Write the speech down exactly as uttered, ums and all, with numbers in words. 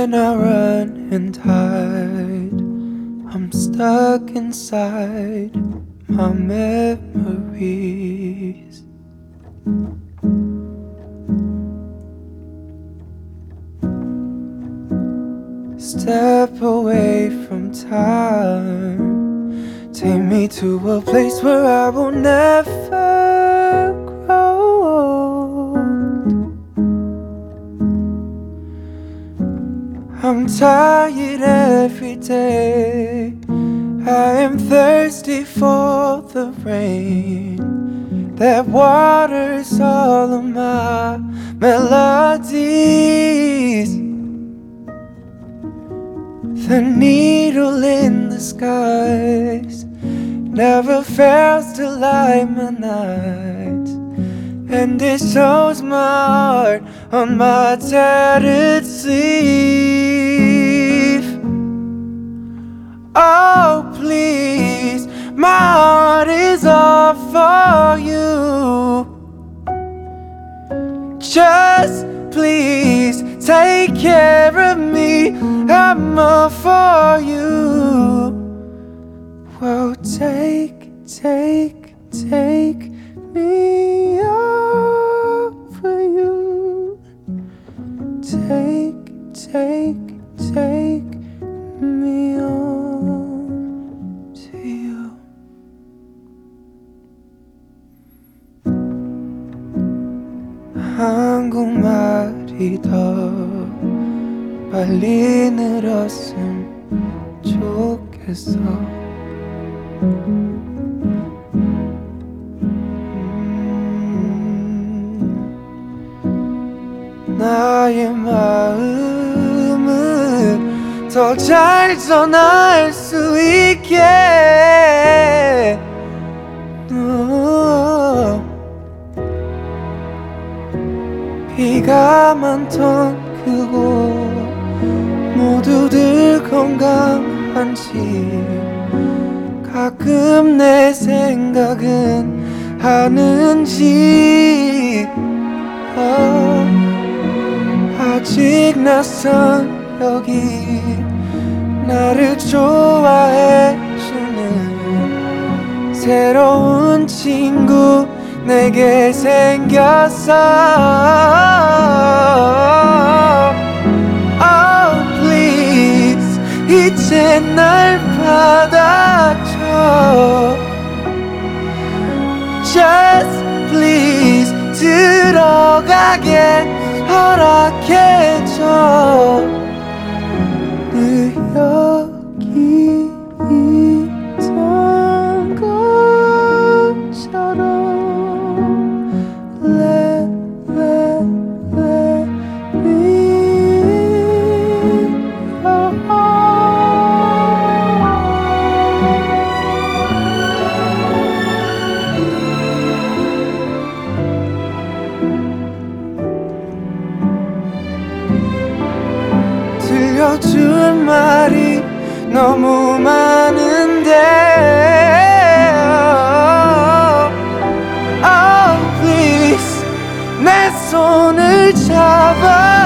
Can I run and hide? I'm stuck inside my memories. Step away from time, take me to a place where I will never grow old. I'm tired every day, I am thirsty for the rain that waters all of my melodies. The needle in the skies never fails to light my nights, and it shows my heart on my tattered sleeve. Oh please, my heart is all for you. Just please take care of me, I'm all for you. Well, take, take, take me all for you. Take, take, take me on to you. 한국말이 더 빨리 늘었으면 좋겠어. 음, 나의 마음을 더 잘 전할 수 있게. 어, 비가 많던 그곳 모두들 건강한지 가끔 내 생각은 하는지. 어, 아직 낯선 여기 나를 좋아해주는 새로운 친구 내게 생겼어. Oh please, 이제 날 받아줘. Just please 들어가게 허락해줘. 늘 여기 있던 것처럼 Let, let, let me go. 들려줄 말이 너무 많은데 Oh please 내 손을 잡아